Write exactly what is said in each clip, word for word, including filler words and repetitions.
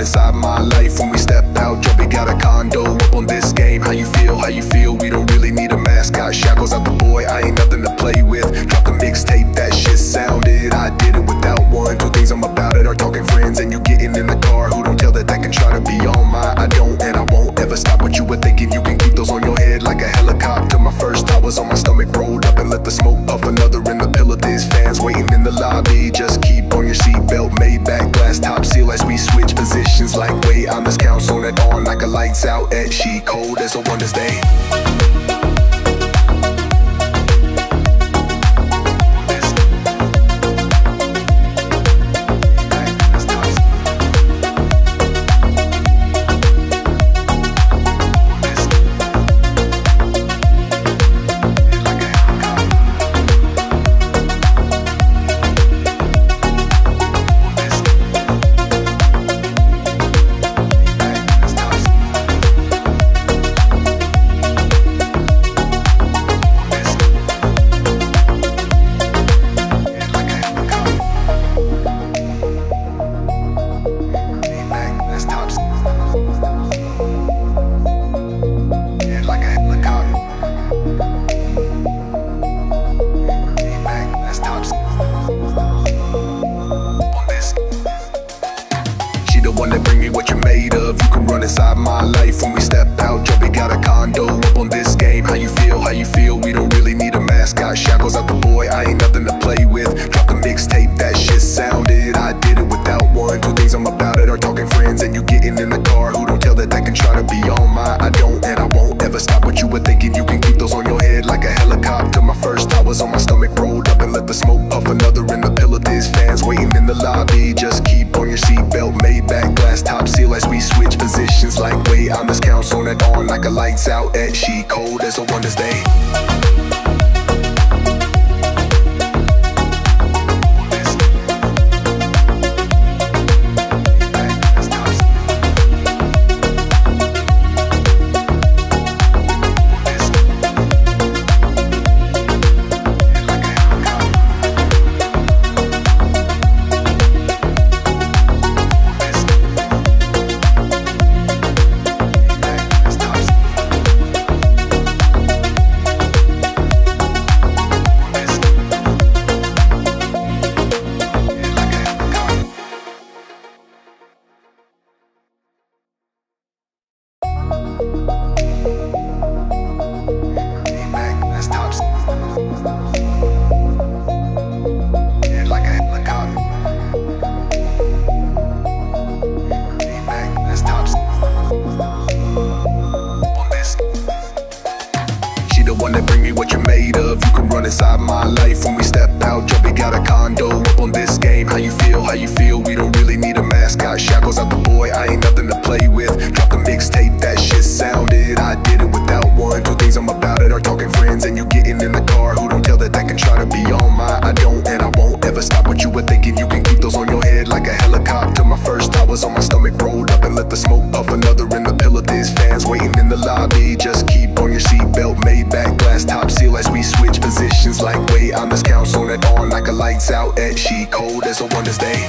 inside my life. When we step out, jumping got a condo up on this game. How you feel, how you feel, we don't really need a mascot. Shackles out the boy, I ain't nothing to play with. Drop the mixtape, that shit sounded. I did it without one, two things I'm about it are talking friends. And you getting in the car, who don't tell that that can try to be on my. I don't and I won't ever stop what you were thinking. You can keep those on your head like a helicopter. My first thought was on my stomach, rolled up and let the smoke puff. Another in the pillow, there's fans waiting in the lobby. Just keep on your seatbelt, Maybach glass top seal as we switch positions like wait on this council it on like a lights out at she cold as a wonders day. One that bring me what you're made of. You can run inside my life. When we step out, Joby got a condo up on this game. How you feel, how you feel, we don't really need a mascot. Shackles out the boy, I ain't nothing to play with. Drop the mixtape, that shit sounded. I did it without one, two things I'm about it are talking friends. And you getting in the car, who don't tell that that can try to be on my. I don't and I won't ever stop what you were thinking. You can keep those on your head like a helicopter. My first thought was on my stomach, rolled up and let the smoke puff. Another in the pillow, there's fans waiting in the lobby. Just keep on your seatbelt, Maybach glass top seal as we switch positions like wait on this council it on like a lights out at she cold as a wonders day. One that bring me what you're made of. You can run inside my life. When we step out, Joby got a condo up on this game. How you feel, how you feel, we don't really need a mascot. Shackles out the boy, I ain't nothing to play with. Drop the mixtape, that shit sounded. I did it without one, two things I'm about it are talking friends. And you getting in the car, who don't tell that that can try to be on my. I don't and I won't ever stop what you were thinking. You can keep those on your head like a helicopter. My first thought was on my stomach, rolled up and let the smoke puff. Another in the pillow, there's fans waiting in the lobby. Just keep on your seatbelt, Maybach glass top seal as we switch positions like wait on this council it on like a lights out at she cold as a wonders day.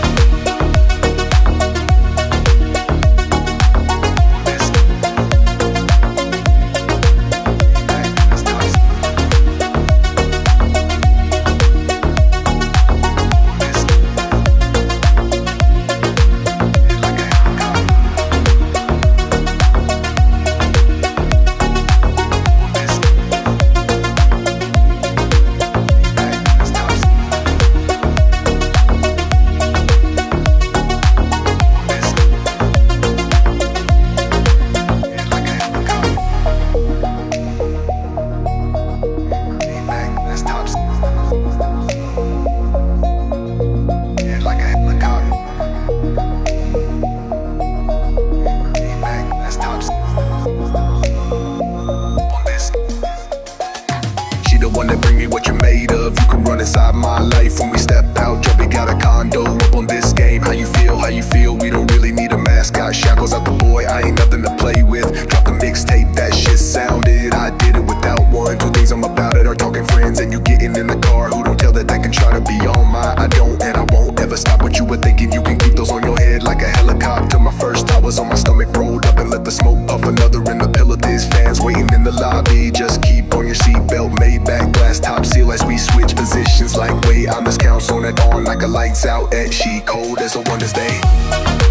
One that bring me what you're made of. You can run inside my life. When we step out, Joby got a condo up on this game. How you feel, how you feel, we don't really need a mascot. Shackles out the boy, I ain't nothing to play with. Drop the mixtape, that shit sounded. I did it without one, two things I'm about it are talking friends. And you getting in the car, who don't tell that that can try to be on my. I don't and I won't ever stop what you were thinking. You can keep those on your head like a helicopter. My fellas on my stomach rolled up and let the smoke puff. Another in the pillow, there's fans waiting in the lobby. Just keep on your seatbelt, Maybach glass top seal as we switch positions like wait on this council and on like a lights out at she cold as a Wednesday.